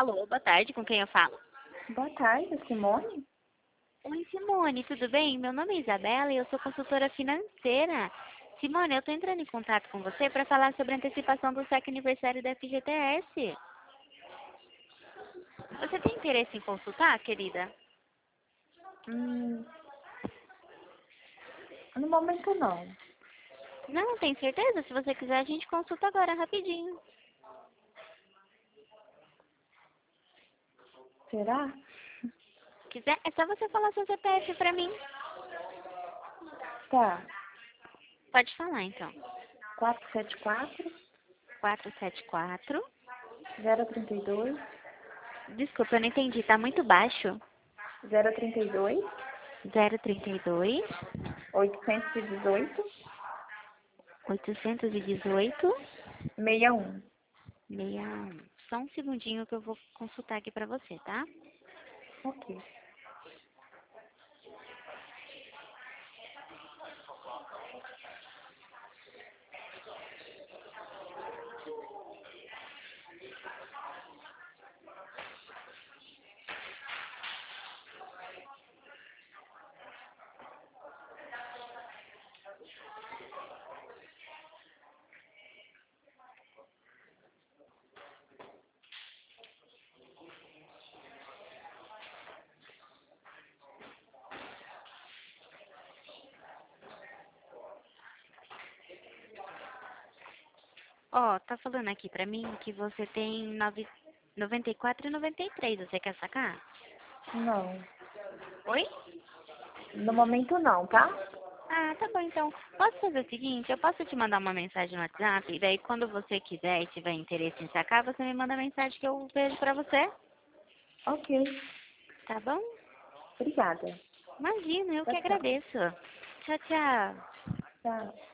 Alô, boa tarde, com quem eu falo? Boa tarde, Simone. Oi, Simone, tudo bem? Meu nome é Isabela e eu sou consultora financeira. Simone, eu estou entrando em contato com você para falar sobre a antecipação do sétimo aniversário da FGTS. Você tem interesse em consultar, querida? Hum, no momento não. Não, tem certeza? Se você quiser, a gente consulta agora, rapidinho. Será? Quiser, é só você falar seu CPF para mim. Tá. Pode falar, então. 474 474. 032 Desculpa, eu não entendi, tá muito baixo. 032 032 818 818 61. 61. Só um segundinho que eu vou consultar aqui pra você, tá? Ok. Ó, tá falando aqui pra mim que você tem 94 e 93. Você quer sacar? Não. Oi? No momento não, tá? Ah, tá bom então. Posso fazer o seguinte? Eu posso te mandar uma mensagem no WhatsApp e daí quando você quiser e tiver interesse em sacar, você me manda a mensagem que eu vejo pra você. Ok. Tá bom? Obrigada. Imagina, eu que Tchau, tchau. agradeço. Tchau, tchau. Tchau.